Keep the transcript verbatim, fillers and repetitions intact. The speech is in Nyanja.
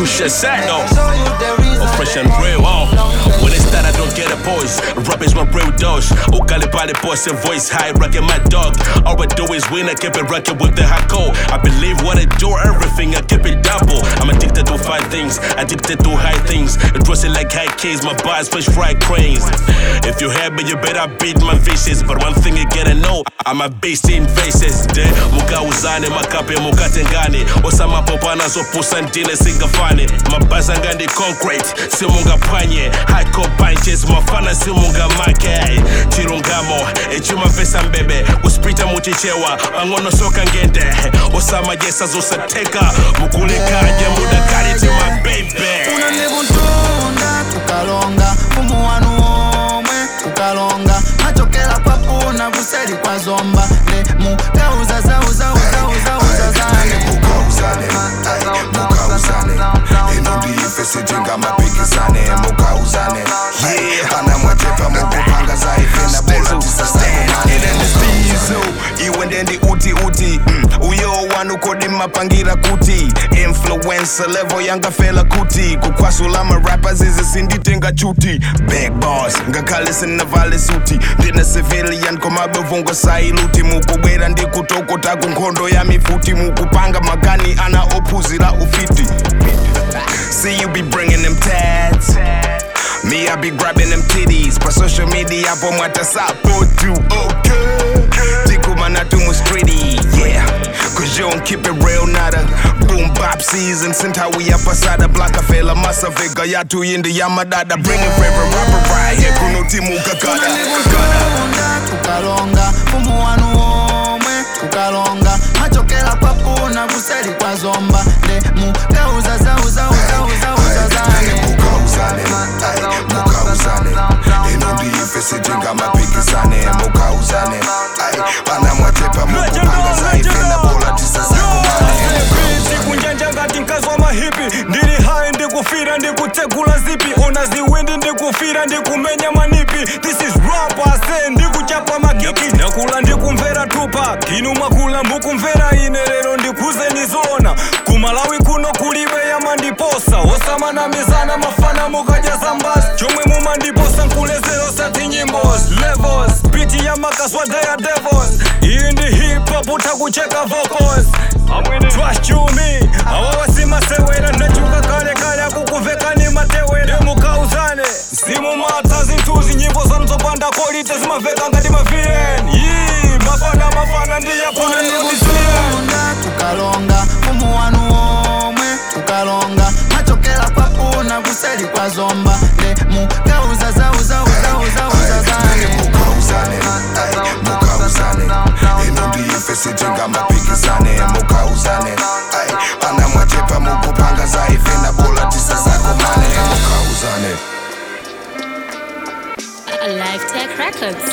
Kusha Sano, or fresh and real. Oh. When it's that I don't get a pause, rap is my real dose. Ukali body boss and voice high, rockin' my dog. All I do is win, I keep it rockin' with the hot cold. I believe what I do, everything, I keep it double. I'm addicted to five things, addicted to high things. Dressing like high keys, my bars fish fried cranes. If you happy, you better beat my vicious. But one thing you gotta know, I'm a beast in faces. De muka uzane, makape muka tengane. Osama popana zo pusantine singafane. Mabaza ngandi concrete, simunga panye. High core punches, mafana simunga make. Chirungamo, echuma vesa mbebe. Uspita muchichewa, angono soka ngende. Osama yesa zo sateka. Mukulika anje muda kariti my baby. Unanibundunda, tukalonga. Umuanu omwe, tukalonga. Machokela kwa puna, kuseri kwa zomba. Le muka uza za uza uza uza uza zane. Muka uzane, muka uzane. Inundi ifese jenga mapikisane. Muka uzane, yeah. Ana mwatepa mukupanga za ifena bola tisastane. Ilende stizo, iwendendi uti uti. Uyo wanu kodi mapangira kuti. Influencer level yanga fela kuti. Kukwasula ma rappers izi sinditenga chuti. Big boss, ngakalisi na vale suti. Ndina civilian koma bevungo sailuti. Mukubwera ndi kutokota kunkondo ya mifuti. Mukupanga magani ana opuzira ufiti. See you be bringing them tats. Me I be grabbing them titties. Pa social media hapo mwata support you. Okay. Tiku manatu mustridi. Yeah. Cause you don't keep it real nada. Boom bop season. Sinta we up asada. Black a fela masa vega. Yatu yindi yamadada. Bring a favorite rapper right here. Kuno timu kakada. Tukalonga. Umuanu omwe. Tukalonga. Machokela kwa puna. Kuseri kwa zomba. Le muka uza za uza uza uza uza zane. Muka uzane, muka uzane. Inundi ifese jenga mapikisane. Muka uzane, ana mwatepa mukupanga za ifena bola tisasane. Kunjanja ngati nkazi wa mahipi. Ndiri high ndikufira ndikutegula zipi. Ona ziwindi ndikufira ndikumenya manipi. This is rap ase ndikuchapa magiki. Nakula ndikumvera tupa. Kinu makula mbukumvera inerero ndikuze nizona. Kumalawi kuno kulibe ya mandiposa. Osama na mizana mafana mukaja zambas. Chomwe muma ndiposa nkulezero sati nyimbos. Levels, biti ya makaswa daya devils. Indi hip hop utakucheka vocals. Trust you me, awawa si masewera. Nachuka kale kale akukuveka ni matewera. Muka uzane, simu mata zintuzi. Nyimbo za mzopanda kolite zimaveka ngati mavien. Yee, mafana mafana ndiya pana Unanibundunda, tukalonga. Umuanu omwe, tukalonga. Machokela kwa puna, kuseri kwa zomba. Le muka uza za uza uza uza uza zane. Muka uzane, muka uzane. Inundi ifese jenga mapikisane. Muka uzane, ana mwatepa mukupanga za ifena bola tisasane. Muka uzane. Live Tech Records.